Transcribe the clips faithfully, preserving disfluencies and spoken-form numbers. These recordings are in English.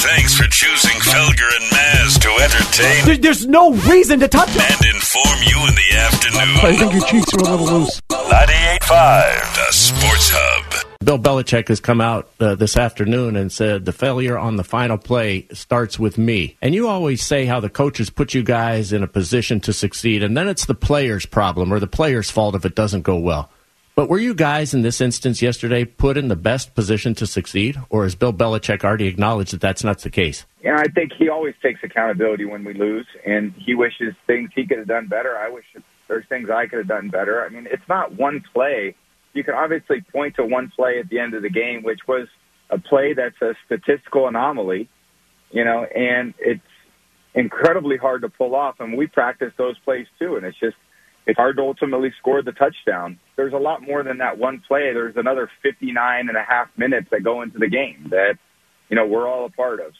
Thanks for choosing Felger and Maz to entertain. There, there's no reason to touch it. And inform you in the afternoon. I think your cheeks are a little loose. ninety-eight point five, the Sports Hub. Bill Belichick has come out uh, this afternoon and said the failure on the final play starts with me. And you always say how the coaches put you guys in a position to succeed, and then it's the player's problem or the player's fault if it doesn't go well. But were you guys in this instance yesterday put in the best position to succeed, or has Bill Belichick already acknowledged that that's not the case? Yeah, I think he always takes accountability when we lose, and he wishes things he could have done better. I wish there's things I could have done better. I mean, it's not one play. You can obviously point to one play at the end of the game, which was a play that's a statistical anomaly, you know, and it's incredibly hard to pull off. And we practice those plays too, and it's just it's hard to ultimately score the touchdown. There's a lot more than that one play. There's another fifty-nine and a half minutes that go into the game that, you know, we're all a part of.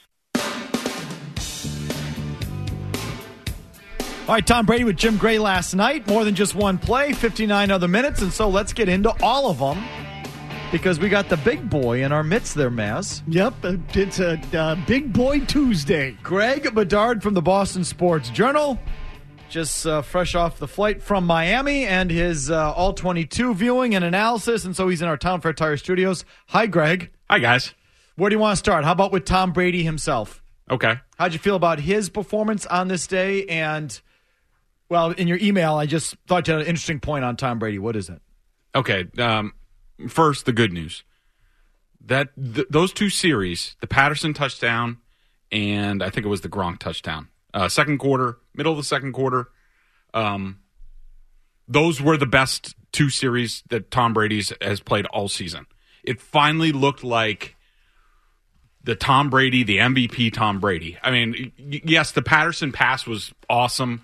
All right, Tom Brady with Jim Gray last night. More than just one play, fifty-nine other minutes. And so let's get into all of them because we got the big boy in our midst there, Maz. Yep, it's a uh, Big Boy Tuesday. Greg Bedard from the Boston Sports Journal. Just uh, fresh off the flight from Miami and his uh, all twenty-two viewing and analysis. And so he's in our Town Fair Tire studios. Hi, Greg. Hi, guys. Where do you want to start? How about with Tom Brady himself? Okay. How'd you feel about his performance on this day? And, well, in your email, I just thought you had an interesting point on Tom Brady. What is it? Okay. Um, first, the good news. That th- those two series, the Patterson touchdown and I think it was the Gronk touchdown, uh, second quarter, middle of the second quarter, um, those were the best two series that Tom Brady's has played all season. It finally looked like the Tom Brady, the M V P Tom Brady. I mean, y- yes, the Patterson pass was awesome.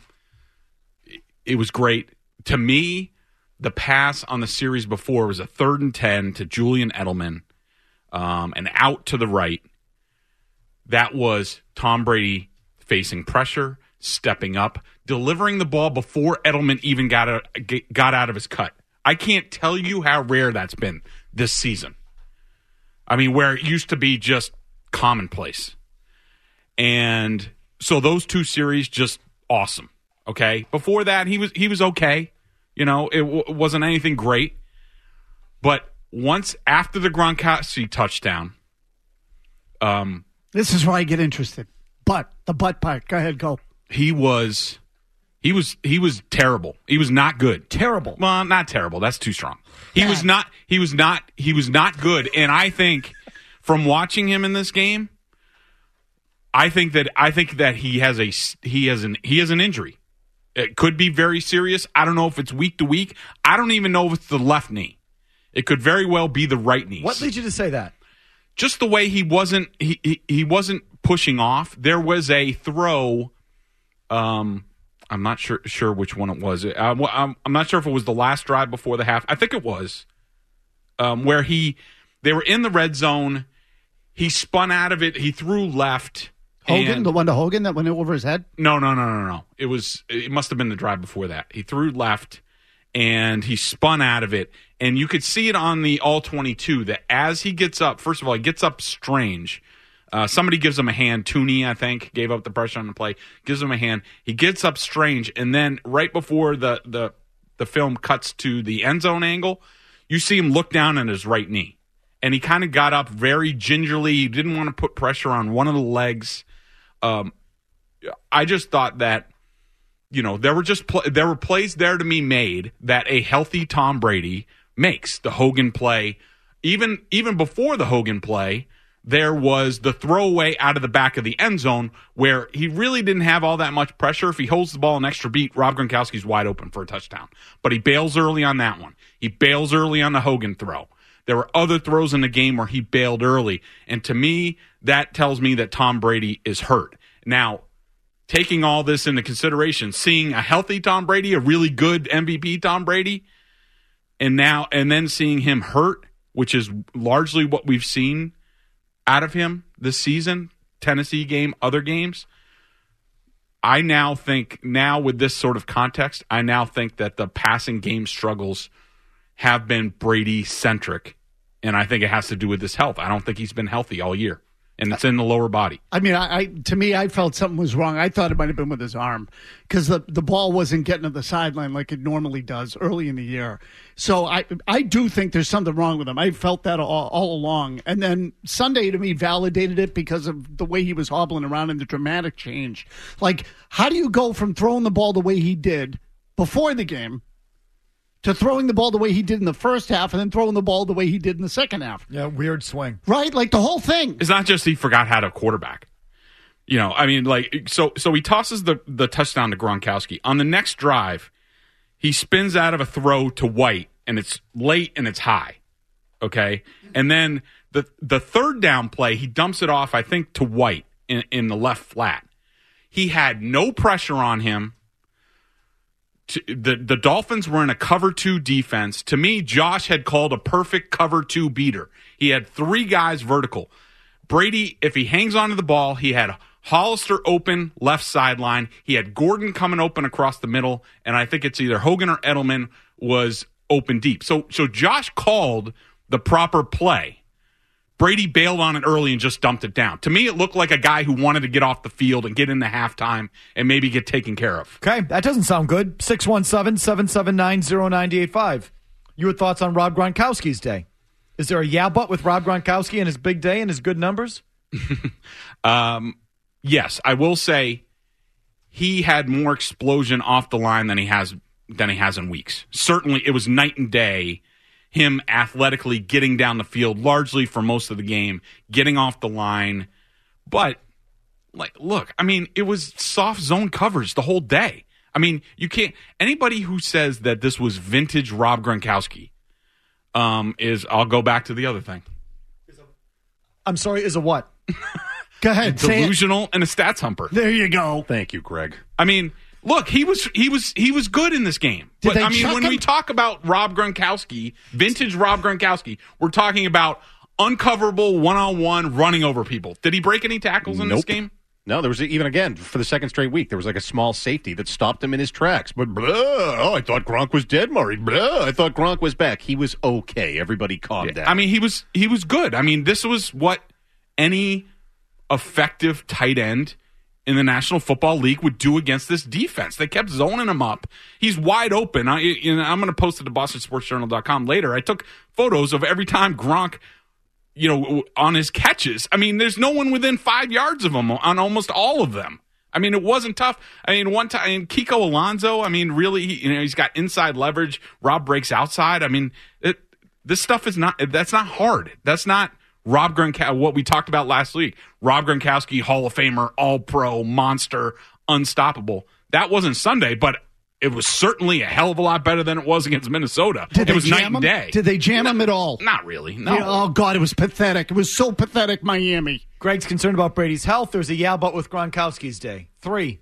It was great. To me, the pass on the series before was a third and ten to Julian Edelman, um, and out to the right. That was Tom Brady facing pressure, stepping up, delivering the ball before Edelman even got a, got out of his cut. I can't tell you how rare that's been this season. I mean, where it used to be just commonplace. And so those two series, just awesome. Okay. Before that, he was he was okay. You know, it w- wasn't anything great. But once after the Gronkowski touchdown, um, this is where I get interested. But the butt part. Go ahead, go. He was, he was, he was terrible. He was not good. Terrible. Well, not terrible. That's too strong. He Yeah. was not. He was not. He was not good. And I think, from watching him in this game, I think that I think that he has a he has an he has an injury. It could be very serious. I don't know if it's week to week. I don't even know if it's the left knee. It could very well be the right knee. What leads you to say that? Just the way he wasn't he he, he wasn't pushing off. There was a throw. Um, I'm not sure sure which one it was. I, I'm I'm not sure if it was the last drive before the half. I think it was. Um, where he they were in the red zone. He spun out of it. He threw left. Hogan, and, the one to Hogan that went over his head? No, no, no, no, no. It was. It must have been the drive before that. He threw left, and he spun out of it. And you could see it on the all twenty-two that as he gets up, first of all, he gets up strange. Uh, somebody gives him a hand. Tooney, I think, gave up the pressure on the play. Gives him a hand. He gets up strange, and then right before the the the film cuts to the end zone angle, you see him look down at his right knee. And he kind of got up very gingerly. He didn't want to put pressure on one of the legs. Um, I just thought that, you know, there were just pl- there were plays there to be made that a healthy Tom Brady makes. The Hogan play, even even before the Hogan play, there was the throwaway out of the back of the end zone where he really didn't have all that much pressure. If he holds the ball an extra beat, Rob Gronkowski's wide open for a touchdown. But he bails early on that one. He bails early on the Hogan throw. There were other throws in the game where he bailed early. And to me, that tells me that Tom Brady is hurt. Now, taking all this into consideration, seeing a healthy Tom Brady, a really good M V P Tom Brady, and now and then seeing him hurt, which is largely what we've seen out of him this season, Tennessee game, other games, I now think, now with this sort of context, I now think that the passing game struggles have been Brady-centric, and I think it has to do with his health. I don't think he's been healthy all year, and it's in the lower body. I mean, I, I to me, I felt something was wrong. I thought it might have been with his arm because the, the ball wasn't getting to the sideline like it normally does early in the year. So I I do think there's something wrong with him. I felt that all, all along. And then Sunday, to me, validated it because of the way he was hobbling around and the dramatic change. Like, how do you go from throwing the ball the way he did before the game to throwing the ball the way he did in the first half and then throwing the ball the way he did in the second half? Yeah, weird swing. Right? Like the whole thing. It's not just he forgot how to quarterback. You know, I mean, like, so so he tosses the, the touchdown to Gronkowski. On the next drive, he spins out of a throw to White, and it's late and it's high. Okay? And then the the third down play, he dumps it off, I think, to White in, in the left flat. He had no pressure on him. The, the Dolphins were in a cover two defense. To me, Josh had called a perfect cover two beater. He had three guys vertical. Brady, if he hangs onto the ball, he had Hollister open left sideline. He had Gordon coming open across the middle, and I think it's either Hogan or Edelman was open deep. So, so Josh called the proper play. Brady bailed on it early and just dumped it down. To me, it looked like a guy who wanted to get off the field and get into halftime and maybe get taken care of. Okay, that doesn't sound good. six one seven, seven seven nine, zero nine eight five. Your thoughts on Rob Gronkowski's day? Is there a yeah but with Rob Gronkowski and his big day and his good numbers? um, yes, I will say he had more explosion off the line than he has than he has in weeks. Certainly, it was night and day. Him athletically getting down the field largely for most of the game, getting off the line. But, like, look, I mean, it was soft zone coverage the whole day. I mean, you can't – anybody who says that this was vintage Rob Gronkowski um, is – I'll go back to the other thing. I'm sorry, is a what? Go ahead. Delusional and a stats humper. There you go. Thank you, Greg. I mean – look, he was he was he was good in this game. Did But they I mean, chuck when him? we talk about Rob Gronkowski, vintage Rob Gronkowski, we're talking about uncoverable one-on-one running over people. Did he break any tackles in Nope. this game? No, there was even again for the second straight week. There was like a small safety that stopped him in his tracks. But blah, oh, I thought Gronk was dead, Murray. Blah, I thought Gronk was back. He was okay. Everybody calmed down. I mean, he was he was good. I mean, this was what any effective tight end in the National Football League would do against this defense. They kept zoning him up. He's wide open. I, you know, I'm going to post it to Boston Sports Journal dot com later. I took photos of every time Gronk, you know, on his catches. I mean, there's no one within five yards of him on almost all of them. I mean, it wasn't tough. I mean, one time, and Kiko Alonso, I mean, really, he, you know, he's got inside leverage. Rob breaks outside. I mean, it, this stuff is not, that's not hard. That's not Rob Gronkowski, what we talked about last week. Rob Gronkowski, Hall of Famer, All-Pro, monster, unstoppable. That wasn't Sunday, but it was certainly a hell of a lot better than it was against Minnesota. Did it they was night jam and him? day. Did they jam no, him at all? Not really. No. Yeah, oh, God, it was pathetic. It was so pathetic, Miami. Greg's concerned about Brady's health. There's a yeah but with Gronkowski's day. Three.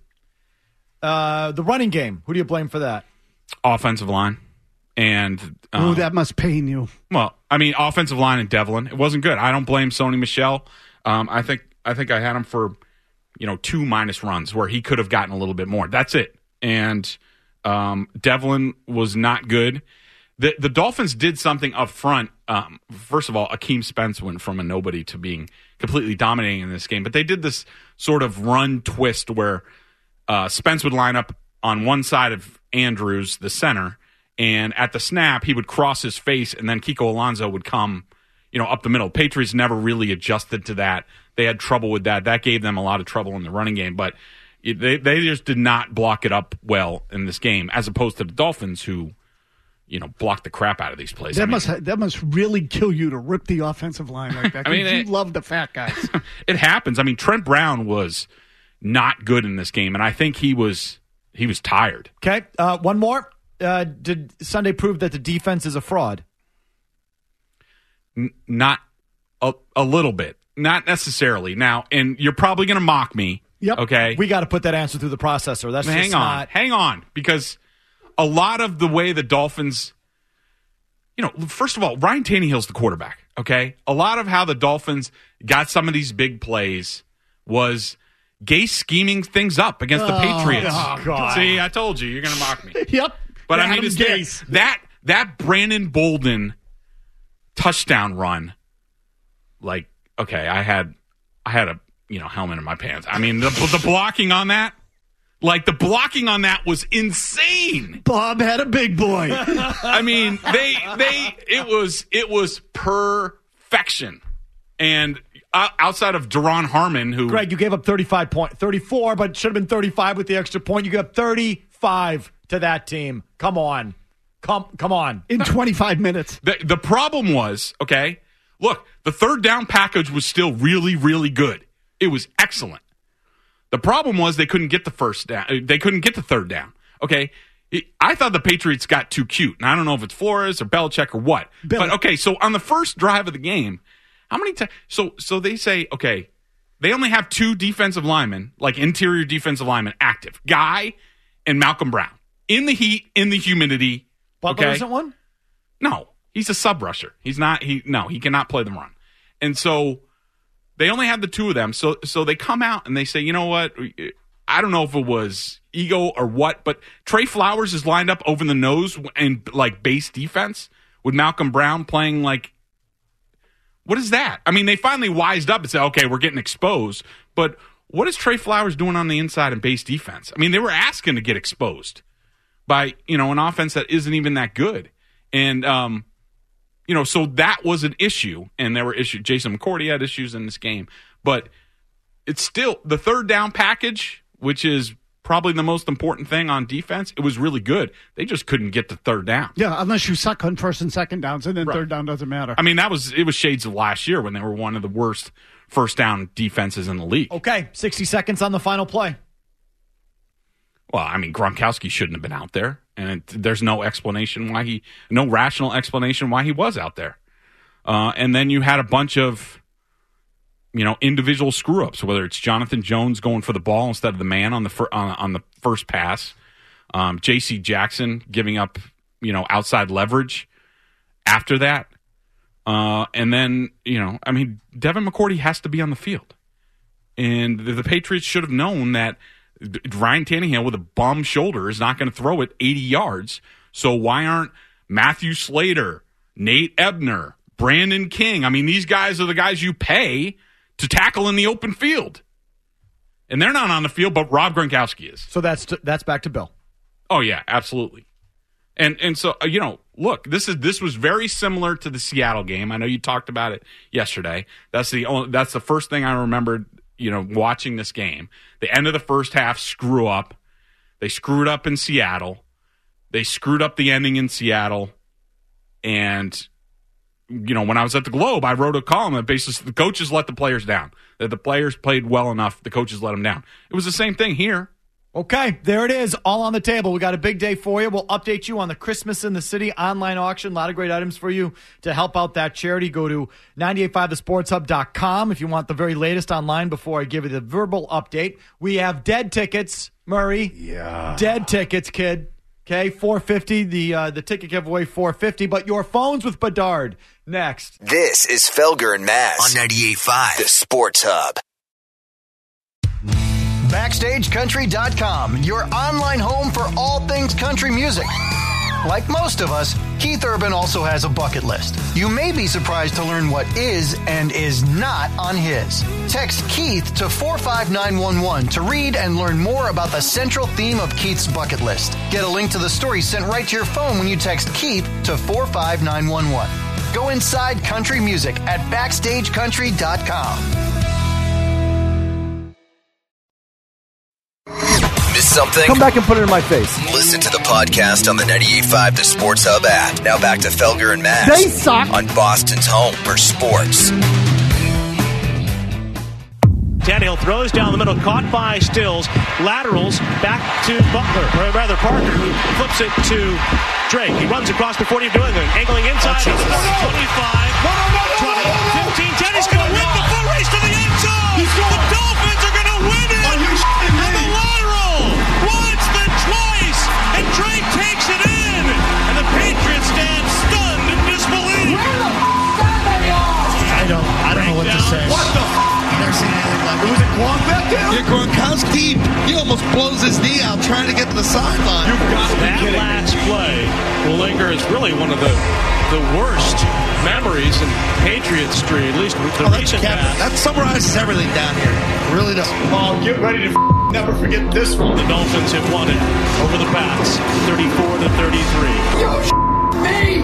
Uh, the running game. Who do you blame for that? Offensive line. And um, Oh, that must pain you. well, I mean, offensive line and Devlin. It wasn't good. I don't blame Sony Michel. Um, I think I think I had him for, you know, two minus runs where he could have gotten a little bit more. That's it. And um, Devlin was not good. The the Dolphins did something up front. Um, first of all, Akeem Spence went from a nobody to being completely dominating in this game. But they did this sort of run twist where uh, Spence would line up on one side of Andrews, the center, and at the snap, he would cross his face, and then Kiko Alonso would come, you know, up the middle. Patriots never really adjusted to that. They had trouble with that. That gave them a lot of trouble in the running game, but they they just did not block it up well in this game, as opposed to the Dolphins, who, you know, blocked the crap out of these plays. That I mean, must that must really kill you to rip the offensive line like that. I mean, you it- love the fat guys. it happens. I mean, Trent Brown was not good in this game, and I think he was he was tired. Okay, uh, one more. Uh, did Sunday prove that the defense is a fraud? N- not a, a little bit, not necessarily. Now, and you're probably going to mock me. Yep. Okay. We got to put that answer through the processor. That's hang just on, not. hang on, because a lot of the way the Dolphins, you know, first of all, Ryan Tannehill's the quarterback. Okay, a lot of how the Dolphins got some of these big plays was Gase scheming things up against the Oh, Patriots. oh, God. See, I told you, you're going to mock me. Yep. But I Adam mean, it's there. Gase. that that Brandon Bolden touchdown run. Like, okay, I had I had a you know helmet in my pants. I mean, the, the blocking on that, like the blocking on that was insane. Bob had a big boy. I mean, they they it was it was perfection, and uh, outside of Deron Harmon, who Greg, you gave up thirty-five point, thirty-four, but should have been thirty-five with the extra point. You gave up thirty-five to that team. Come on, come come on. In twenty-five minutes. The, the problem was, okay, look, the third down package was still really, really good. It was excellent. The problem was they couldn't get the first down. They couldn't get the third down. Okay, I thought the Patriots got too cute. And I don't know if it's Flores or Belichick or what. Billy. But, okay, so on the first drive of the game, how many times? So, so they say, okay, they only have two defensive linemen, like interior defensive linemen, active. Guy and Malcolm Brown. In the heat, in the humidity. Butler okay? isn't one? No, he's a sub rusher. He's not, he, no, he cannot play the run. And so they only have the two of them. So, so they come out and they say, you know what? I don't know if it was ego or what, but Trey Flowers is lined up over the nose and like base defense with Malcolm Brown playing like, what is that? I mean, they finally wised up and said, okay, we're getting exposed, but what is Trey Flowers doing on the inside in base defense? I mean, they were asking to get exposed by, you know, an offense that isn't even that good. And, um, you know, so that was an issue, and there were issues. Jason McCourty had issues in this game, but it's still the third down package, which is probably the most important thing on defense. It was really good. They just couldn't get the third down. Yeah, unless you suck on first and second downs, and then Right. third down doesn't matter. I mean, that was it was shades of last year when they were one of the worst first down defenses in the league. Okay, sixty seconds on the final play. Well, I mean, Gronkowski shouldn't have been out there, and it, there's no explanation why he, no rational explanation why he was out there. Uh, and then you had a bunch of, you know, individual screw ups. Whether it's Jonathan Jones going for the ball instead of the man on the fir- on, on the first pass, um, J C Jackson giving up, you know, outside leverage after that, uh, and then you know, I mean, Devin McCourty has to be on the field, and the, the Patriots should have known that. Ryan Tannehill with a bum shoulder is not going to throw it eighty yards. So why aren't Matthew Slater, Nate Ebner, Brandon King? I mean, these guys are the guys you pay to tackle in the open field. And they're not on the field, but Rob Gronkowski is. So that's that's back to Bill. Oh, yeah, absolutely. And and so, uh, you know, look, this is this was very similar to the Seattle game. I know you talked about it yesterday. That's the only, that's the first thing I remembered, you know, watching this game. The end of the first half screw up. They screwed up in Seattle. They screwed up the ending in Seattle. And, you know, when I was at the Globe, I wrote a column that basically the coaches let the players down. That the players played well enough, the coaches let them down. It was the same thing here. Okay, there it is, all on the table. We got a big day for you. We'll update you on the Christmas in the City online auction. A lot of great items for you to help out that charity. Go to nine eight five the sports hub dot com if you want the very latest online before I give you the verbal update. We have dead tickets, Murray. Yeah. Dead tickets, kid. Okay, four fifty. The uh, the ticket giveaway, four fifty. But your phones with Bedard next. This is Felger and Mazz on ninety-eight point five, the Sports Hub. Backstage Country dot com, your online home for all things country music. Like most of us, Keith Urban also has a bucket list. You may be surprised to learn what is and is not on his. Text Keith to four five nine one one to read and learn more about the central theme of Keith's bucket list. Get a link to the story sent right to your phone when you text Keith to four five nine one one. Go inside country music at Backstage Country dot com. Miss something? Come back and put it in my face. Listen to the podcast on the ninety-eight point five The Sports Hub app. Now back to Felger and Mazz. They suck. On Boston's home for sports. Tannehill throws down the middle, caught by Stills, laterals back to Butler, or rather Parker, who flips it to Drake. He runs across before he's doing it, angling inside, oh, twenty-five, twenty, fifteen, ten, he's going to win the full race to the end zone! The Dolphins are going to win it! On the lateral! Once, then twice! And Drake takes it in! And the Patriots stand stunned in disbelief! I don't, I don't know what to say. What the f***? Never seen anything like it. Was it Gronk back there? Yeah, Gronkowski, he almost blows his knee out trying to get to the sideline. You've got that last play will linger as really one of the the worst memories in Patriot Street, at least with the Oh, recent Cap- past. that summarizes everything down here. It really does. Oh, get ready to f- never forget this one. The Dolphins have won it over the Pats, thirty-four to thirty-three. Yo, me!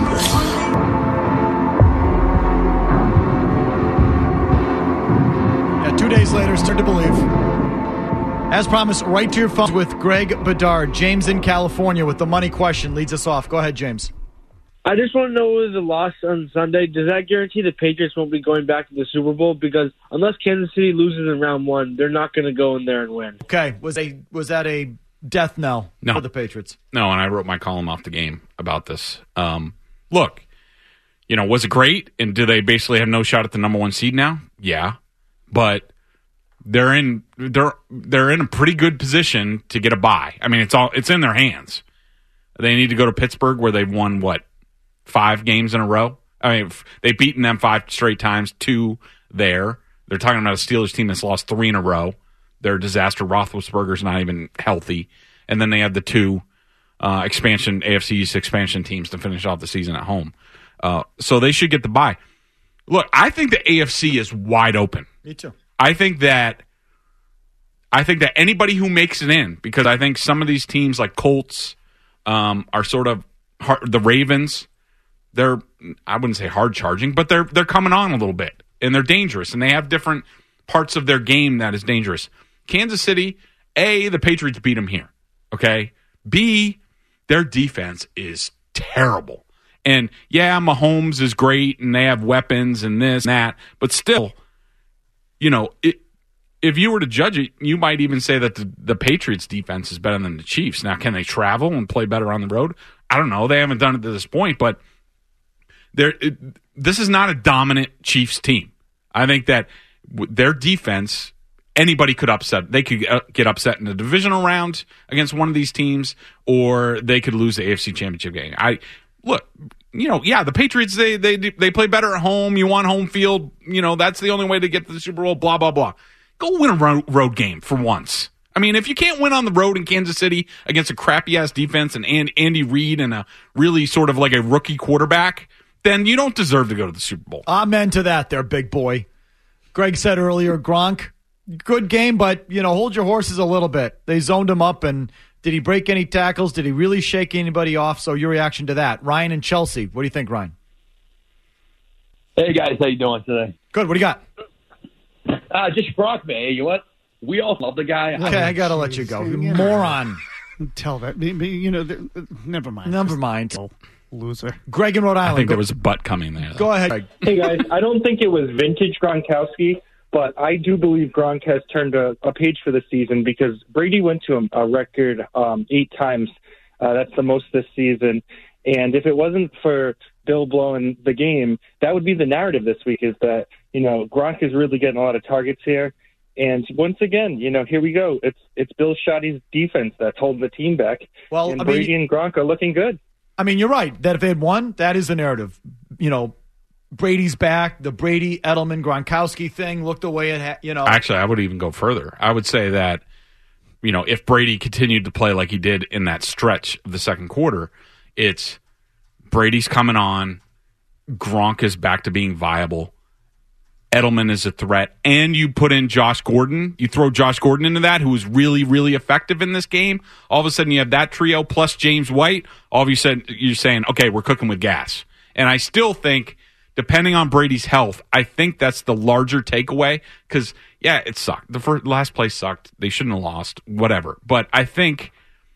Yeah, two days later, start to believe. As promised, right to your phone with Greg Bedard. James in California with the money question leads us off. Go ahead, James. I just want to know with the loss on Sunday, does that guarantee the Patriots won't be going back to the Super Bowl? Because unless Kansas City loses in round one, they're not going to go in there and win. Okay, was a was that a death knell No. for the Patriots? No, and I wrote my column off the game about this. Um, look, you know, was it great? And do they basically have no shot at the number one seed now? Yeah, but they're in they're they're in a pretty good position to get a bye. I mean, it's all it's in their hands. They need to go to Pittsburgh, where they've won what five games in a row. I mean, they've beaten them five straight times. Two there. They're talking about a Steelers team that's lost three in a row. Their disaster. Roethlisberger's not even healthy, and then they had the two uh, expansion A F C East expansion teams to finish off the season at home. Uh, so they should get the bye. Look, I think the A F C is wide open. Me too. I think that I think that anybody who makes it in, because I think some of these teams like Colts um, are sort of hard, the Ravens. They're I wouldn't say hard charging, but they're they're coming on a little bit, and they're dangerous, and they have different parts of their game that is dangerous. Kansas City, A, the Patriots beat them here. Okay, B, their defense is terrible. And yeah, Mahomes is great, and they have weapons and this and that, but still, you know, it, if you were to judge it, you might even say that the, the Patriots' defense is better than the Chiefs. Now, can they travel and play better on the road? I don't know. They haven't done it to this point, but they're, it, this is not a dominant Chiefs team. I think that w- their defense, anybody could upset. They could uh, get upset in the divisional round against one of these teams, or they could lose the A F C Championship game. I look, you know, yeah, the Patriots, they they they play better at home. You want home field. You know, that's the only way to get to the Super Bowl, blah, blah, blah. Go win a road, road game for once. I mean, if you can't win on the road in Kansas City against a crappy-ass defense and Andy Reid and a really sort of like a rookie quarterback, then you don't deserve to go to the Super Bowl. Amen to that there, big boy. Greg said earlier, Gronk, good game, but, you know, hold your horses a little bit. They zoned him up, and did he break any tackles? Did he really shake anybody off? So your reaction to that. Ryan and Chelsea, what do you think, Ryan? Hey, guys, how you doing today? Good, what do you got? Uh, just Gronk, man. You know what? We all love the guy. Okay, I got to let you go. You moron. Tell that. You know, never mind. Never mind. Loser. Greg in Rhode Island. I think go, there was a butt coming there. Though. Go ahead, Greg. Hey, guys, I don't think it was vintage Gronkowski, but I do believe Gronk has turned a, a page for the season because Brady went to him a record um, eight times. Uh, that's the most this season. And if it wasn't for Bill blowing the game, that would be the narrative this week is that, you know, Gronk is really getting a lot of targets here. And once again, you know, here we go. It's it's Bill Shoddy's defense that's holding the team back. Well, and I Brady mean, and Gronk are looking good. I mean, you're right. That if they had won, that is the narrative. You know, Brady's back. The Brady, Edelman, Gronkowski thing looked away at, you know. Actually, I would even go further. I would say that, you know, if Brady continued to play like he did in that stretch of the second quarter, it's Brady's coming on, Gronk is back to being viable, Edelman is a threat, and you put in Josh Gordon. You throw Josh Gordon into that, who was really, really effective in this game. All of a sudden, you have that trio plus James White. All of a sudden, you're saying, okay, we're cooking with gas. And I still think, depending on Brady's health, I think that's the larger takeaway. Because, yeah, it sucked. The first, last play sucked. They shouldn't have lost. Whatever. But I think,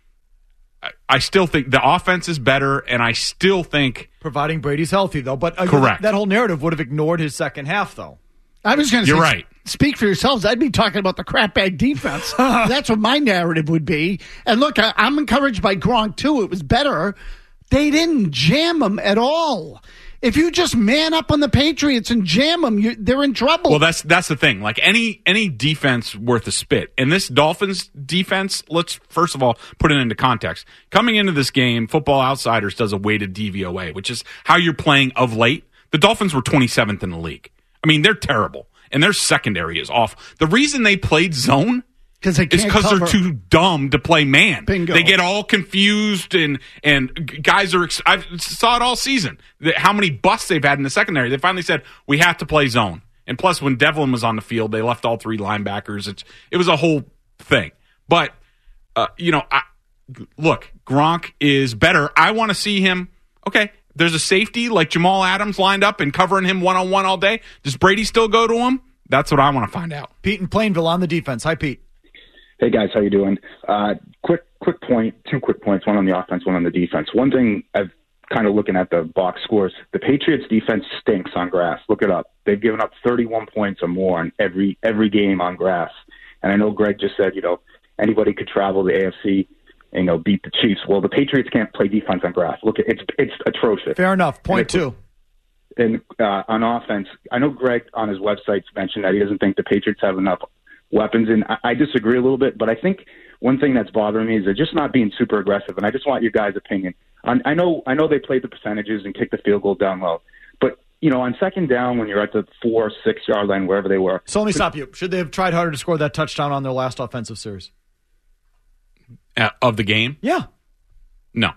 I still think the offense is better, and I still think... Providing Brady's healthy, though. But uh, correct. That whole narrative would have ignored his second half, though. I was going to say, you're right. Speak for yourselves. I'd be talking about the crapbag defense. That's what my narrative would be. And look, I, I'm encouraged by Gronk, too. It was better. They didn't jam him at all. If you just man up on the Patriots and jam them, you, they're in trouble. Well, that's that's the thing. Like any any defense worth a spit. And this Dolphins defense, let's first of all put it into context. Coming into this game, Football Outsiders does a weighted D V O A, which is how you're playing of late. The Dolphins were twenty-seventh in the league. I mean, they're terrible. And their secondary is off. The reason they played zone Because they It's can't because they're cover. too dumb to play man. Bingo. They get all confused, and and g- guys are. I saw it all season. The, how many busts they've had in the secondary? They finally said we have to play zone. And plus, when Devlin was on the field, they left all three linebackers. It's it was a whole thing. But uh, you know, I, look, Gronk is better. I want to see him. Okay, there's a safety like Jamal Adams lined up and covering him one on one all day. Does Brady still go to him? That's what I want to find out. Pete in Plainville on the defense. Hi, Pete. Hey guys, how you doing? Uh, quick, quick point. Two quick points. One on the offense, one on the defense. One thing I've kind of looking at the box scores. The Patriots' defense stinks on grass. Look it up. They've given up thirty-one points or more on every every game on grass. And I know Greg just said, you know, anybody could travel the A F C and, you know, beat the Chiefs. Well, the Patriots can't play defense on grass. Look, it's it's atrocious. Fair enough. Point two. And uh, on offense, I know Greg on his website mentioned that he doesn't think the Patriots have enough weapons, and I, I disagree a little bit, but I think one thing that's bothering me is they're just not being super aggressive, and I just want your guys' opinion. On, I know I know they played the percentages and kicked the field goal down low, but, you know, on second down when you're at the four, six-yard line, wherever they were. So let me stop you. Should they have tried harder to score that touchdown on their last offensive series? Uh, of the game? Yeah. No.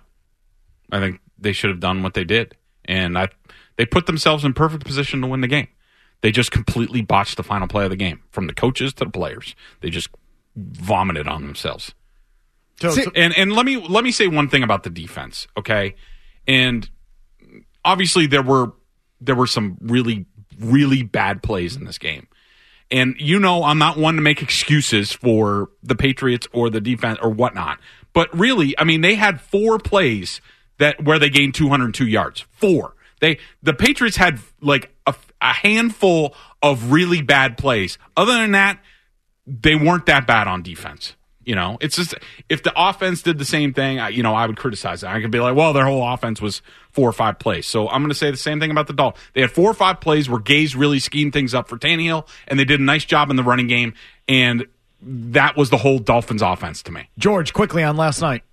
I think they should have done what they did. And I, they put themselves in perfect position to win the game. They just completely botched the final play of the game. From the coaches to the players. They just vomited on themselves. So, so, and and let me let me say one thing about the defense, okay? And obviously there were there were some really, really bad plays in this game. And you know I'm not one to make excuses for the Patriots or the defense or whatnot. But really, I mean, they had four plays that where they gained two hundred two yards. Four. They the Patriots had like a, a handful of really bad plays. Other than that, they weren't that bad on defense. You know, it's just if the offense did the same thing, I, you know, I would criticize that. I could be like, well, their whole offense was four or five plays. So I'm going to say the same thing about the Dolphins. They had four or five plays where Gase really schemed things up for Tannehill, and they did a nice job in the running game. And that was the whole Dolphins offense to me. George, quickly on last night.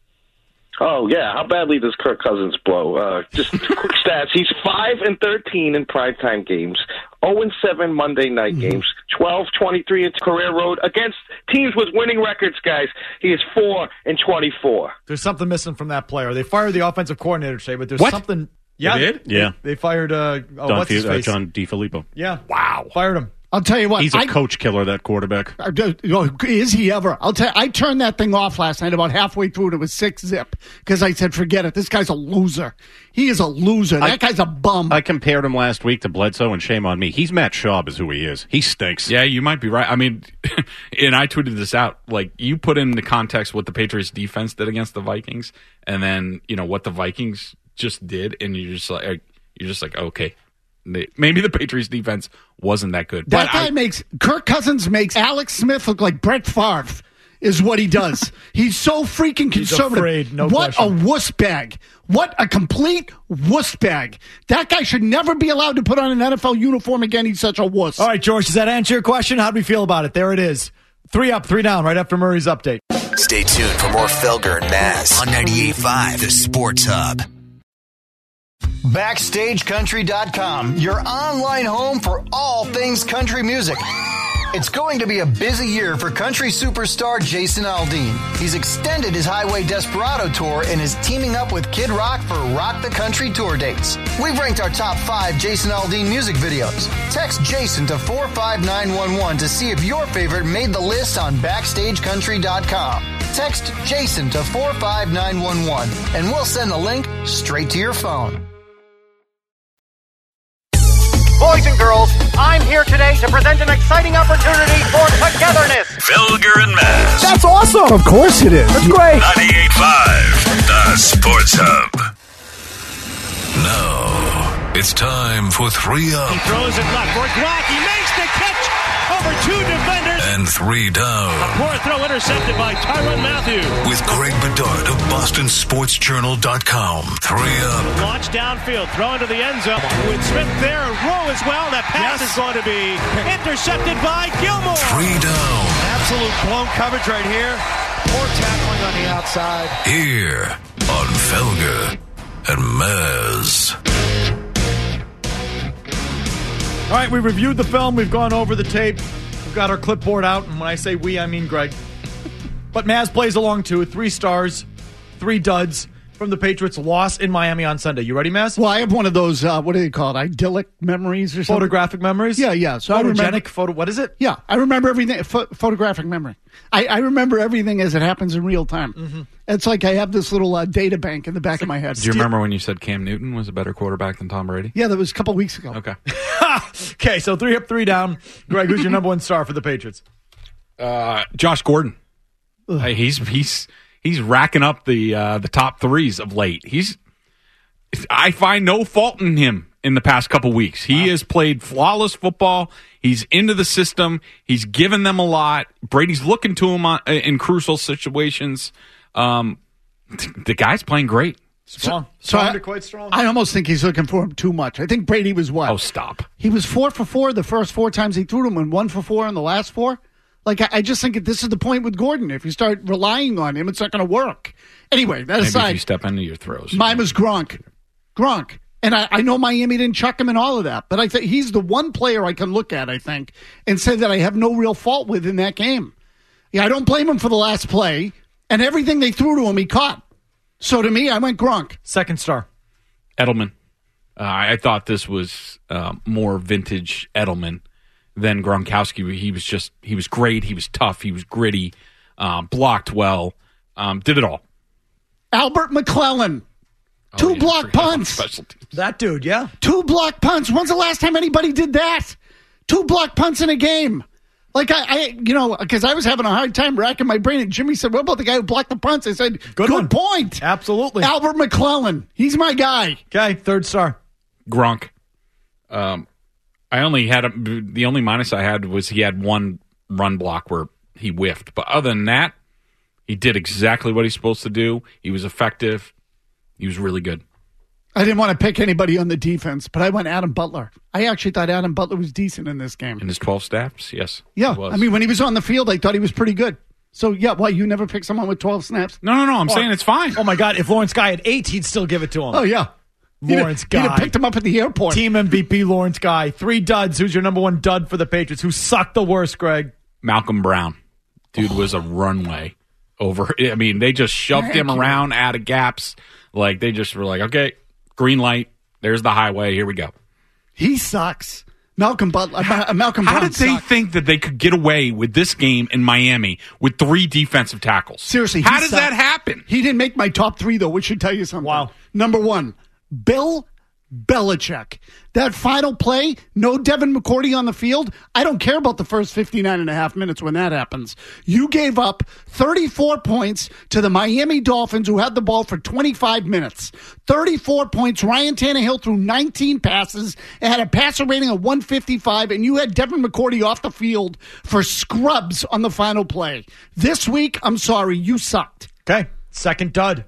Oh, yeah. How badly does Kirk Cousins blow? Uh, just quick stats. He's five and thirteen in primetime games, oh and seven Monday night mm-hmm. games, twelve twenty-three in career road against teams with winning records, guys. He is four and twenty-four. There's something missing from that player. They fired the offensive coordinator today, but there's what? something. Yeah, they did? Yeah. They, they fired uh, oh, Don what's his F- uh, face? John DeFilippo. Yeah. Wow. Fired him. I'll tell you what. He's a I, coach killer, that quarterback. I, is he ever? I'll tell you, I turned that thing off last night about halfway through, and it was six zip because I said, forget it. This guy's a loser. He is a loser. That I, guy's a bum. I compared him last week to Bledsoe, and shame on me. He's Matt Schaub is who he is. He stinks. Yeah, you might be right. I mean, and I tweeted this out. Like, you put in the context what the Patriots defense did against the Vikings, and then, you know, what the Vikings just did, and you're just like, you're just like, okay. Maybe the Patriots defense wasn't that good. That but guy I, makes Kirk Cousins makes Alex Smith look like Brett Favre. Is what he does. He's so freaking conservative. He's afraid, no what question. a wuss bag. What a complete wuss bag. That guy should never be allowed to put on an N F L uniform again. He's such a wuss. All right, George, does that answer your question? How do we feel about it? There it is. Three up, three down, right after Murray's update. Stay tuned for more Felger and Maz on ninety-eight point five, The Sports Hub. Backstage Country dot com, your online home for all things country music. It's going to be a busy year for country superstar Jason Aldean. He's extended his Highway Desperado tour and is teaming up with Kid Rock for Rock the Country tour dates. We've ranked our top five Jason Aldean music videos. Text Jason to four five nine one one to see if your favorite made the list on Backstage Country dot com. Text Jason to four five nine one one and we'll send the link straight to your phone. Boys and girls, I'm here today to present an exciting opportunity for togetherness. Felger and Maz. That's awesome. Of course it is. That's great. ninety-eight point five, The Sports Hub. Now, it's time for three up. He throws it left for Gronk. He makes the catch over two defenders. And three down. A poor throw intercepted by Tyrann Mathieu. With Greg Bedard of Boston Sports Journal dot com. Three up. Launch downfield, throw into the end zone. With Smith there and Rowe as well. That pass yes. is going to be intercepted by Gilmore. Three down. Absolute blown coverage right here. Poor tackling on the outside. Here on Felger and Maz. All right, we reviewed the film. We've gone over the tape. We've got our clipboard out. And when I say we, I mean Greg. But Maz plays along too. Three stars, three duds from the Patriots' loss in Miami on Sunday. You ready, Maz? Well, I have one of those, uh, what do they call it, idyllic memories or something? Photographic memories? Yeah, yeah. So Photogenic I remember, photo. What is it? Yeah, I remember everything. Pho- photographic memory. I, I remember everything as it happens in real time. Mm-hmm. It's like I have this little uh, data bank in the back of my head. Do you remember when you said Cam Newton was a better quarterback than Tom Brady? Yeah, that was a couple weeks ago. Okay. Okay, so three up, three down. Greg, who's your number one star for the Patriots? Uh, Josh Gordon. Uh, he's he's he's racking up the uh, the top threes of late. He's I find no fault in him in the past couple weeks. He wow. has played flawless football. He's into the system. He's given them a lot. Brady's looking to him on, in crucial situations. Um, the guy's playing great. Strong. So, strong so I, to quite strong. I almost think he's looking for him too much. I think Brady was what? Oh, stop. He was four for four the first four times he threw him and one for four in the last four. Like, I, I just think that this is the point with Gordon. If you start relying on him, it's not going to work. Anyway, that Maybe aside. If you step into your throws. Mine was Gronk. Gronk. And I, I know Miami didn't chuck him and all of that, but I think he's the one player I can look at, I think, and say that I have no real fault with in that game. Yeah, I don't blame him for the last play, and everything they threw to him, he caught. So to me, I went Gronk. Second star. Edelman. Uh, I thought this was uh, more vintage Edelman than Gronkowski. He was just, he was great. He was tough. He was gritty, um, blocked well, um, did it all. Albert McClellan. Oh, Two yeah, block punts. That dude, yeah. Two block punts. When's the last time anybody did that? Two block punts in a game. Like, I, I you know, because I was having a hard time racking my brain, and Jimmy said, what about the guy who blocked the punts? I said, good, good point. Absolutely. Albert McClellan. He's my guy. Okay, third star. Gronk. Um, I only had, a, the only minus I had was he had one run block where he whiffed. But other than that, he did exactly what he's supposed to do. He was effective. He was really good. I didn't want to pick anybody on the defense, but I went Adam Butler. I actually thought Adam Butler was decent in this game. In his twelve snaps, yes. Yeah, I mean, when he was on the field, I thought he was pretty good. So, yeah, why, you never pick someone with twelve snaps? No, no, no, I'm oh, saying it's fine. Oh, my God, if Lawrence Guy had eight, he'd still give it to him. Oh, yeah. Lawrence he'd, Guy. He'd have picked him up at the airport. Team M V P Lawrence Guy. Three duds. Who's your number one dud for the Patriots? Who sucked the worst, Greg? Malcolm Brown. Dude was a runway over. I mean, they just shoved Thank him you. around out of gaps. Like, they just were like, okay, green light. There's the highway. Here we go. He sucks. Malcolm Butler. Uh, Malcolm How Brown did they sucks. think that they could get away with this game in Miami with three defensive tackles? Seriously. How does sucked. that happen? He didn't make my top three, though, which should tell you something. Wow. Number one, Bill Belichick. That final play, no Devin McCourty on the field. I don't care about the first fifty-nine and a half minutes when that happens. You gave up thirty-four points to the Miami Dolphins, who had the ball for twenty-five minutes. thirty-four points. Ryan Tannehill threw nineteen passes and had a passer rating of one fifty-five, and you had Devin McCourty off the field for scrubs on the final play. This week, I'm sorry, you sucked. Okay, second dud.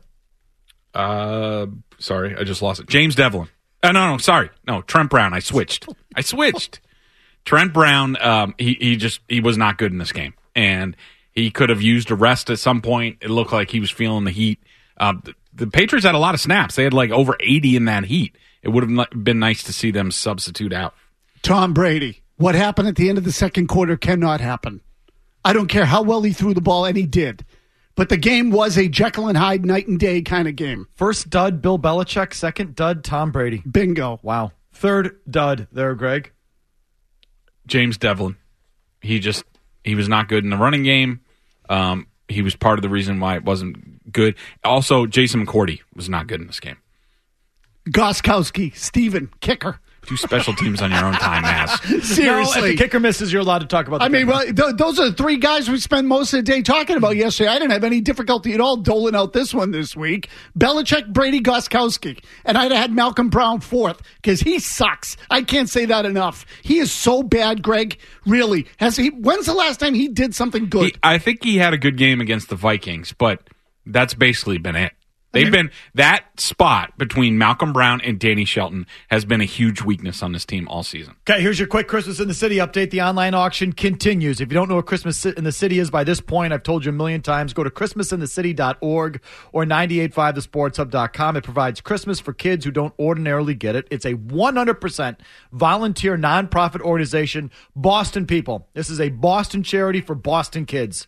Uh, sorry, I just lost it. James Devlin. Oh, no, no, sorry. No, Trent Brown. I switched. I switched. Trent Brown, um, he, he just, he was not good in this game. And he could have used a rest at some point. It looked like he was feeling the heat. Uh, the, the Patriots had a lot of snaps. They had like over eighty in that heat. It would have been nice to see them substitute out. Tom Brady. What happened at the end of the second quarter cannot happen. I don't care how well he threw the ball, and he did. But the game was a Jekyll and Hyde night and day kind of game. First dud, Bill Belichick. Second dud, Tom Brady. Bingo. Wow. Third dud there, Greg. James Devlin. He just, he was not good in the running game. Um, he was part of the reason why it wasn't good. Also, Jason McCourty was not good in this game. Goskowski, Steven, kicker. Do special teams on your own time, ass. Seriously. No, if the kicker misses, you're allowed to talk about the I mean, well, th- those are the three guys we spent most of the day talking about yesterday. I didn't have any difficulty at all doling out this one this week. Belichick, Brady, Goskowski. And I'd have had Malcolm Brown fourth because he sucks. I can't say that enough. He is so bad, Greg. Really. Has he? When's the last time he did something good? He, I think he had a good game against the Vikings, but that's basically been it. They've I mean, been that spot between Malcolm Brown and Danny Shelton has been a huge weakness on this team all season. Okay, here's your quick Christmas in the City update. The online auction continues. If you don't know what Christmas in the City is by this point, I've told you a million times, go to christmas in the city dot org or nine eight five the sports hub dot com. It provides Christmas for kids who don't ordinarily get it. It's a one hundred percent volunteer nonprofit organization. Boston people. This is a Boston charity for Boston kids.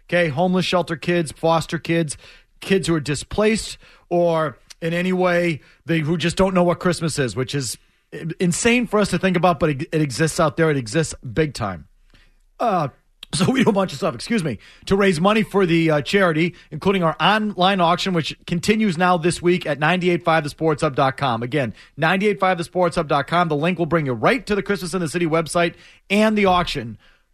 Okay, homeless shelter kids, foster kids, kids who are displaced, or in any way they who just don't know what Christmas is, which is insane for us to think about, but it, it exists out there. It exists big time. Uh, so we do a bunch of stuff, excuse me, to raise money for the uh, charity, including our online auction, which continues now this week at nine eight five the sports hub dot com. Again, nine eight five the sports hub dot com. The link will bring you right to the Christmas in the City website and the auction.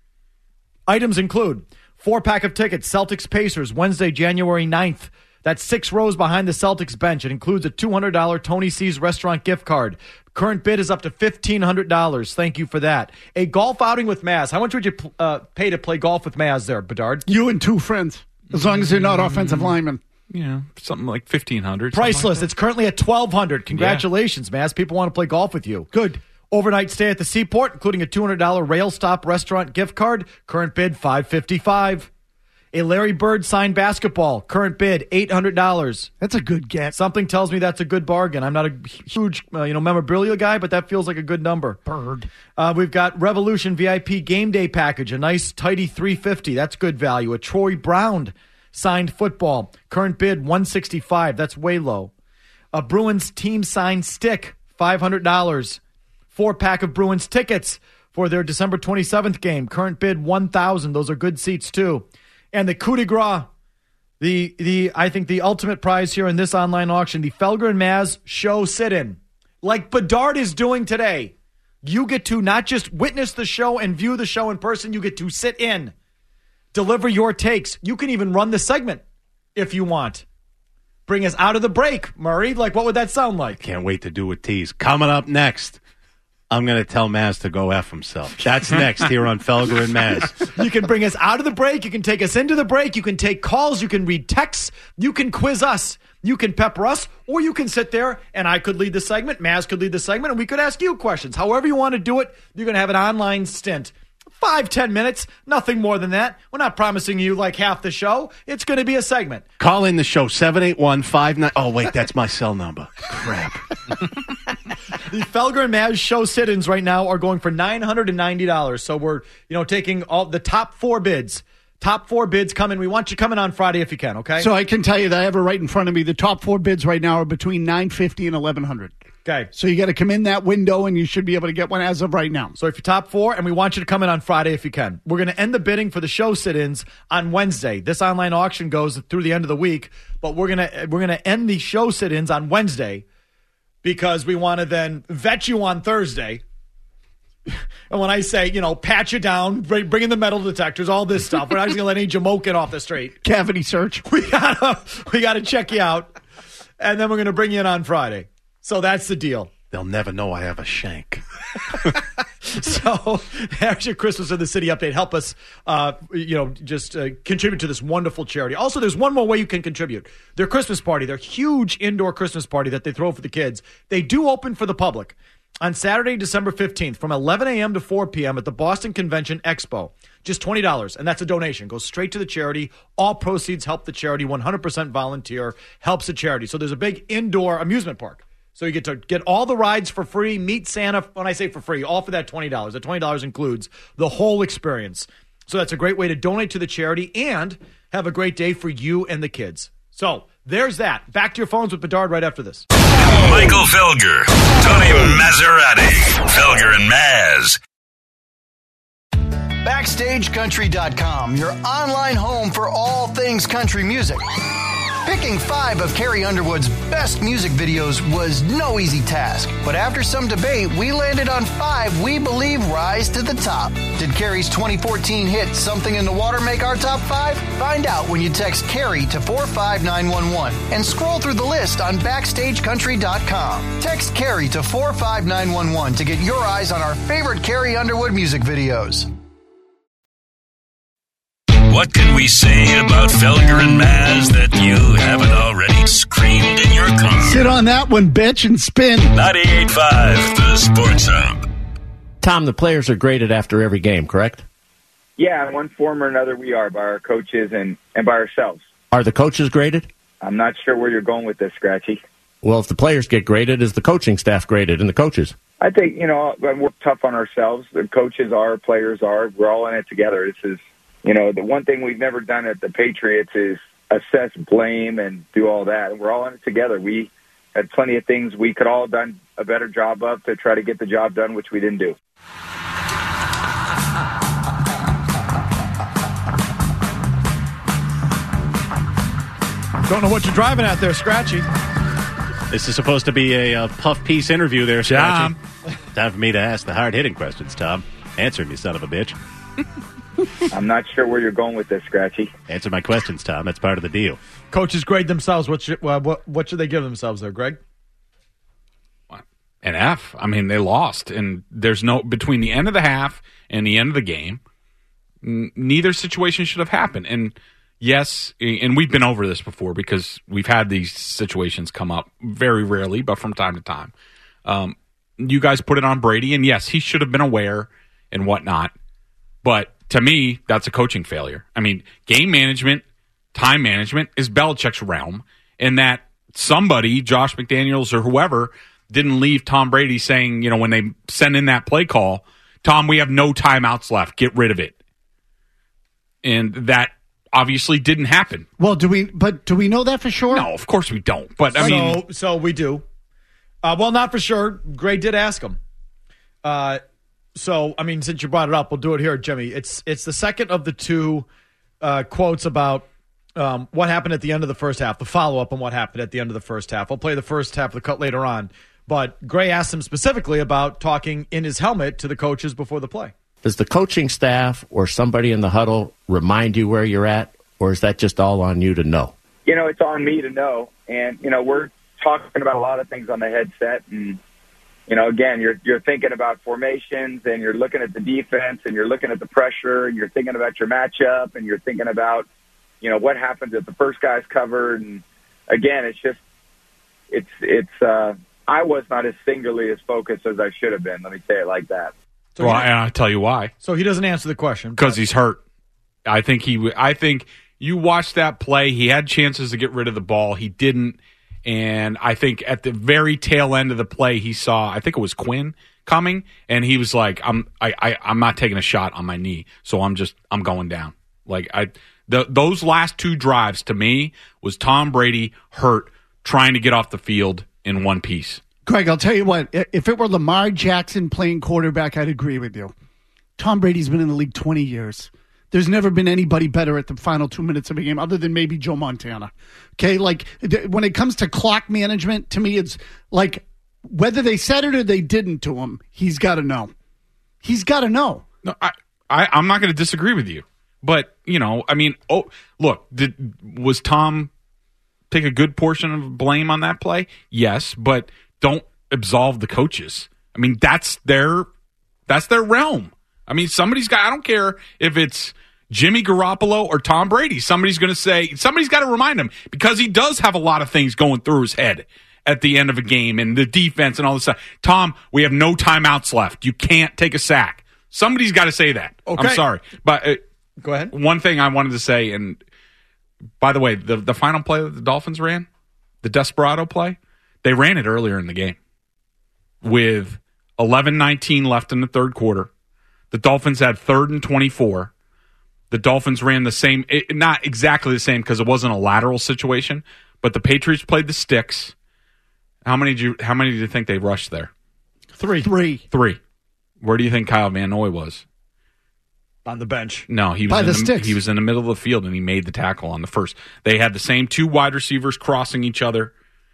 Items include four-pack of tickets, Celtics Pacers, Wednesday, January ninth. That's six rows behind the Celtics bench. It includes a two hundred dollars Tony C's restaurant gift card. Current bid is up to fifteen hundred dollars. Thank you for that. A golf outing with Maz. How much would you uh, pay to play golf with Maz there, Bedard? You and two friends, as long as they're not offensive linemen. Yeah, something like fifteen hundred dollars. Priceless. Like it's currently at twelve hundred dollars. Congratulations, yeah. Maz. People want to play golf with you. Good. Overnight stay at the Seaport, including a two hundred dollars Rail Stop restaurant gift card. Current bid five hundred fifty-five dollars. A Larry Bird signed basketball. Current bid eight hundred dollars. That's a good get. Something tells me that's a good bargain. I'm not a huge uh, you know, memorabilia guy, but that feels like a good number. Bird. Uh, we've got Revolution V I P game day package, a nice tidy three hundred fifty dollars. That's good value. A Troy Brown signed football. Current bid one hundred sixty-five dollars. That's way low. A Bruins team signed stick, five hundred dollars. Four pack of Bruins tickets for their December twenty-seventh game. Current bid one thousand dollars. Those are good seats too. And the coup de grace, the, the I think the ultimate prize here in this online auction, the Felger and Maz show sit-in. Like Bedard is doing today. You get to not just witness the show and view the show in person, you get to sit in, deliver your takes. You can even run the segment if you want. Bring us out of the break, Murray. Like, what would that sound like? Can't wait to do a tease. Coming up next, I'm going to tell Maz to go F himself. That's next here on Felger and Maz. You can bring us out of the break. You can take us into the break. You can take calls. You can read texts. You can quiz us. You can pepper us. Or you can sit there and I could lead the segment. Maz could lead the segment. And we could ask you questions. However you want to do it, you're going to have an online stint. Five, ten minutes. Nothing more than that. We're not promising you like half the show. It's going to be a segment. Call in the show, seven eight one five nine. Oh, wait, that's my cell number. Crap. The Felger and Maz show sit-ins right now are going for nine hundred ninety dollars. So we're, you know, taking all the top four bids. Top four bids coming. We want you coming on Friday if you can, okay? So I can tell you that I have it right in front of me. The top four bids right now are between nine fifty and eleven hundred. Okay. So you got to come in that window, and you should be able to get one as of right now. So if you're top four, and we want you to come in on Friday if you can. We're going to end the bidding for the show sit-ins on Wednesday. This online auction goes through the end of the week, but we're going to we're going to end the show sit-ins on Wednesday because we want to then vet you on Thursday. And when I say, you know, pat you down, bring, bring in the metal detectors, all this stuff, we're not just going to let any Jamoke off the street. Cavity search. We gotta we gotta check you out, and then we're going to bring you in on Friday. So that's the deal. They'll never know I have a shank. So there's your Christmas in the City update. Help us, uh, you know, just uh, contribute to this wonderful charity. Also, there's one more way you can contribute. Their Christmas party, their huge indoor Christmas party that they throw for the kids, they do open for the public on Saturday, December fifteenth from eleven a.m. to four p.m. at the Boston Convention Expo. Just twenty dollars, and that's a donation. Goes straight to the charity. All proceeds help the charity. one hundred percent volunteer helps the charity. So there's a big indoor amusement park. So you get to get all the rides for free, meet Santa. When I say for free, all for that twenty dollars. That twenty dollars includes the whole experience. So that's a great way to donate to the charity and have a great day for you and the kids. So there's that. Back to your phones with Bedard right after this. Michael Felger, Tony Maserati, Felger and Maz. Backstage Country dot com, your online home for all things country music. Picking five of Carrie Underwood's best music videos was no easy task, but after some debate, we landed on five we believe rise to the top. Did Carrie's twenty fourteen hit Something in the Water make our top five? Find out when you text Carrie to four five nine one one and scroll through the list on Backstage Country dot com. Text Carrie to four five nine one one to get your eyes on our favorite Carrie Underwood music videos. What can we say about Felger and Maz that you haven't already screamed in your car? Sit on that one, bitch, and spin. ninety-eight point five, the Sports Hub. Tom, the players are graded after every game, correct? Yeah, in one form or another, we are by our coaches and, and by ourselves. Are the coaches graded? I'm not sure where you're going with this, Scratchy. Well, if the players get graded, is the coaching staff graded and the coaches? I think, you know, we're tough on ourselves. The coaches are, players are. We're all in it together. This is you know, the one thing we've never done at the Patriots is assess blame and do all that. And we're all in it together. We had plenty of things we could all have done a better job of to try to get the job done, which we didn't do. Don't know what you're driving at there, Scratchy. This is supposed to be a, a puff piece interview there, Scratchy. Tom. Time for me to ask the hard-hitting questions, Tom. Answer me, son of a bitch. I'm not sure where you're going with this, Scratchy. Answer my questions, Tom. That's part of the deal. Coaches grade themselves. What should, uh, what, what should they give themselves there, Greg? An F. I mean, they lost. And there's no, between the end of the half and the end of the game, n- neither situation should have happened. And yes, and we've been over this before because we've had these situations come up very rarely, but from time to time. Um, you guys put it on Brady, and yes, he should have been aware and whatnot. But to me, that's a coaching failure. I mean, game management, time management is Belichick's realm, and that somebody, Josh McDaniels or whoever, didn't leave Tom Brady saying, you know, when they send in that play call, Tom, we have no timeouts left. Get rid of it. And that obviously didn't happen. Well, do we? But do we know that for sure? No, of course we don't. But I mean, so, so we do. Uh, well, not for sure. Gray did ask him. Uh, so I mean, since you brought it up, we'll do it here, Jimmy. It's it's the second of the two uh, quotes about um, what happened at the end of the first half. The follow up on what happened at the end of the first half. I'll play the first half of the cut later on. But Gray asked him specifically about talking in his helmet to the coaches before the play. Does the coaching staff or somebody in the huddle remind you where you're at, or is that just all on you to know? You know, it's on me to know. And, you know, we're talking about a lot of things on the headset. And, you know, again, you're you're thinking about formations, and you're looking at the defense, and you're looking at the pressure, and you're thinking about your matchup, and you're thinking about, you know, what happens if the first guy's covered. And, again, it's just, it's, it's, uh, I was not as singularly as focused as I should have been. Let me say it like that. So well, and I'll tell you why. So he doesn't answer the question because he's hurt. I think he. I think you watched that play. He had chances to get rid of the ball. He didn't. And I think at the very tail end of the play, he saw. I think it was Quinn coming, and he was like, "I'm. I. I I'm not taking a shot on my knee, so I'm just. I'm going down." Like I. The those last two drives to me was Tom Brady hurt trying to get off the field in one piece. Greg, I'll tell you what, if it were Lamar Jackson playing quarterback, I'd agree with you. Tom Brady's been in the league twenty years. There's never been anybody better at the final two minutes of a game other than maybe Joe Montana. Okay, like when it comes to clock management, to me it's like whether they said it or they didn't to him, he's got to know. He's got to know. No, I, I, I'm not going to disagree with you. But, you know, I mean, oh, look, did, was Tom take a good portion of blame on that play? Yes, but don't absolve the coaches. I mean, that's their that's their realm. I mean, somebody's got, I don't care if it's Jimmy Garoppolo or Tom Brady. Somebody's going to say, somebody's got to remind him because he does have a lot of things going through his head at the end of a game and the defense and all this stuff. Tom, we have no timeouts left. You can't take a sack. Somebody's got to say that. Okay. I'm sorry. But uh, go ahead. One thing I wanted to say, and by the way, the, the final play that the Dolphins ran, the Desperado play, they ran it earlier in the game with eleven nineteen left in the third quarter. The Dolphins had third and twenty-four. The Dolphins ran the same, not exactly the same because it wasn't a lateral situation, but the Patriots played the sticks. How many did you, how many do you think they rushed there? Three. Three. Three. Where do you think Kyle Van Noy was? On the bench. No, he was By in the the, sticks. he was in the middle of the field and he made the tackle on the first. They had the same two wide receivers crossing each other,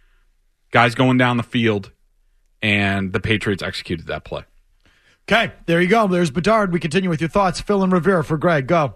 guys going down the field, and the Patriots executed that play. Okay, there you go. There's Bedard. We continue with your thoughts. Phil and Rivera for Greg. Go.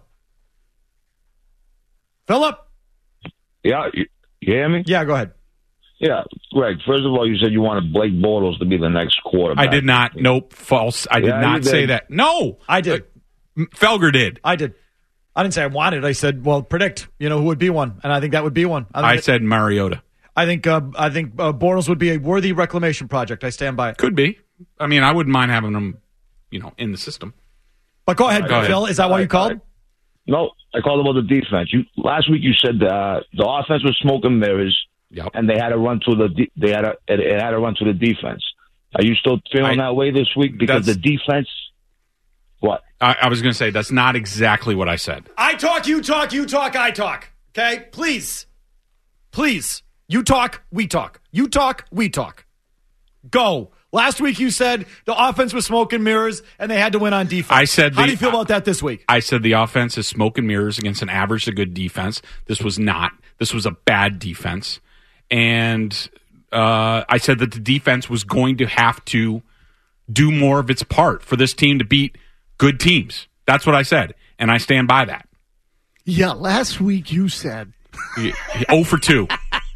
Philip? Yeah, you, you hear me? Yeah, go ahead. Yeah, Greg, first of all, you said you wanted Blake Bortles to be the next quarterback. I did not. Nope, false. I did Yeah, not you say did. that. No. I did. Uh, Felger did. I did. I didn't say I wanted. I said, well, predict, you know, who would be one. And I think that would be one. I, think I that- said Mariota. I think uh, I think uh, Bortles would be a worthy reclamation project. I stand by it. Could be. I mean, I wouldn't mind having him, you know, in the system. But go ahead, Go ahead. Phil. Is that why you called? No, I called about the defense. You last week you said uh, the offense was smoke and mirrors, yep. and they had to run to the de- they had to it, it had to run to the defense. Are you still feeling I- that way this week because the that's- defense? What? I, I was going to say that's not exactly what I said. I talk, you talk, you talk, I talk. Okay? Please. Please. You talk, we talk. You talk, we talk. Go. Last week you said the offense was smoke and mirrors and they had to win on defense. I said How the, do you feel about that this week? I said the offense is smoke and mirrors against an average to good defense. This was not. This was a bad defense. And uh, I said that the defense was going to have to do more of its part for this team to beat good teams. That's what I said. And I stand by that. Yeah, last week you said. oh for two.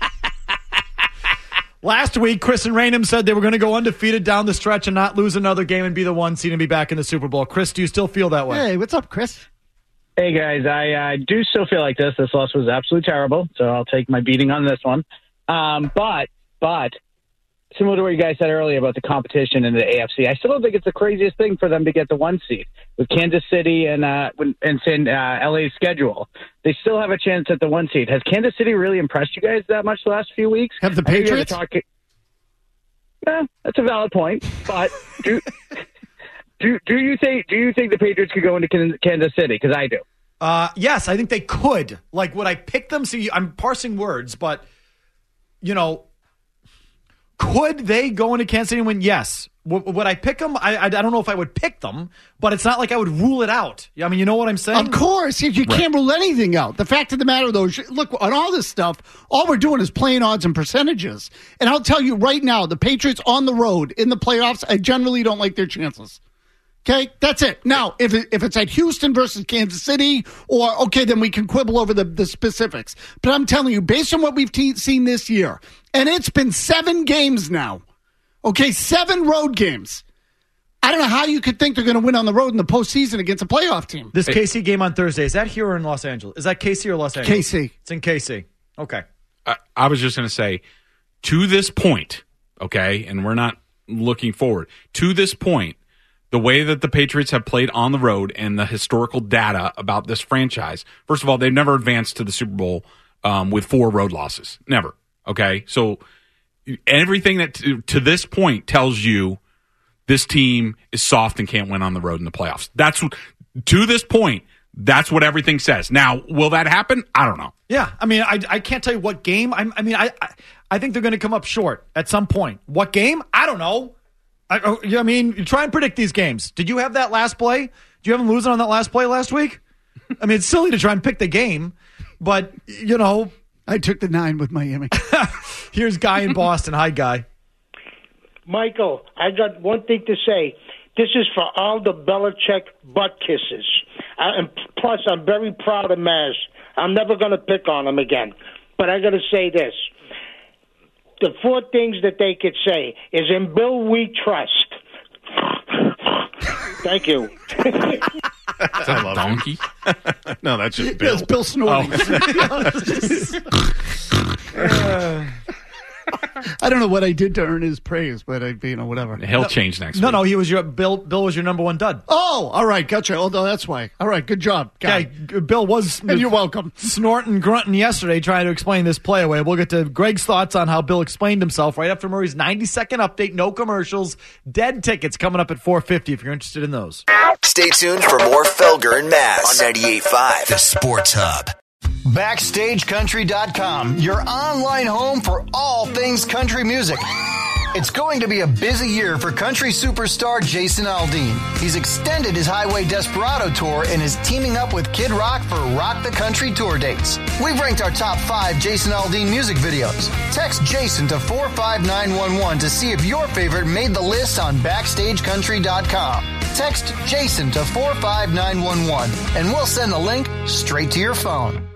Last week, Chris and Raynham said they were going to go undefeated down the stretch and not lose another game and be the one seed and be back in the Super Bowl. Chris, do you still feel that way? Hey, what's up, Chris? Hey, guys. I uh, do still feel like this. This loss was absolutely terrible, so I'll take my beating on this one. Um, but, but, similar to what you guys said earlier about the competition in the A F C, I still don't think it's the craziest thing for them to get the one seed. With Kansas City and uh, and in uh, L A's schedule, they still have a chance at the one seed. Has Kansas City really impressed you guys that much the last few weeks? Have the Patriots? Talk- yeah, that's a valid point. But do do do you think do you think the Patriots could go into Kansas City? Because I do. Uh, yes, I think they could. Like, would I pick them? See, I'm parsing words, but you know. Could they go into Kansas City and win? Yes. W- would I pick them? I, I I don't know if I would pick them, but it's not like I would rule it out. I mean, you know what I'm saying? Of course. You Right. can't rule anything out. The fact of the matter, though, is, look, on all this stuff, all we're doing is playing odds and percentages. And I'll tell you right now, the Patriots on the road in the playoffs, I generally don't like their chances. Okay, that's it. Now, if it, if it's at Houston versus Kansas City, or, okay, then we can quibble over the, the specifics. But I'm telling you, based on what we've te- seen this year, and it's been seven games now, okay, seven road games. I don't know how you could think they're going to win on the road in the postseason against a playoff team. This K C game on Thursday, is that here or in Los Angeles? Is that K C or Los Angeles? K C. It's in K C. Okay. I, I was just going to say, to this point, okay, and we're not looking forward, to this point, the way that the Patriots have played on the road and the historical data about this franchise, first of all, they've never advanced to the Super Bowl um, with four road losses. Never. Okay? So everything that to, to this point tells you this team is soft and can't win on the road in the playoffs. That's to this point, that's what everything says. Now, will that happen? I don't know. Yeah. I mean, I, I can't tell you what game. I, I mean, I, I I think they're going to come up short at some point. What game? I don't know. I, I mean, you try and predict these games. Did you have that last play? Did you have them losing on that last play last week? I mean, it's silly to try and pick the game, but, you know. I took the nine with Miami. Here's Guy in Boston. Hi, Guy. Michael, I got one thing to say. This is for all the Belichick butt kisses. I, and plus, I'm very proud of Maz. I'm never going to pick on him again. But I got to say this. The four things that they could say is, in Bill we trust. Thank you. I love donkey. No, that's just Bill. That's Bill snorting. Oh. I don't know what I did to earn his praise, but I, you know, whatever. He'll change next No, week. no, he was your Bill. Bill was your number one dud. Oh, all right, gotcha. Oh, no, that's why. All right, good job, guy. Okay, Bill was. And you're welcome. Snorting, grunting yesterday, trying to explain this play away. We'll get to Greg's thoughts on how Bill explained himself right after Murray's ninety second update. No commercials. Dead tickets coming up at four fifty. If you're interested in those. Stay tuned for more Felger and Mazz on ninety-eight point five, The Sports Hub. Backstage Country dot com, your online home for all things country music. It's going to be a busy year for country superstar Jason Aldean. He's extended his Highway Desperado tour and is teaming up with Kid Rock for Rock the Country tour dates. We've ranked our top five Jason Aldean music videos. Text Jason to four five nine one one to see if your favorite made the list on Backstage Country dot com. Text Jason to four five nine one one and we'll send the link straight to your phone.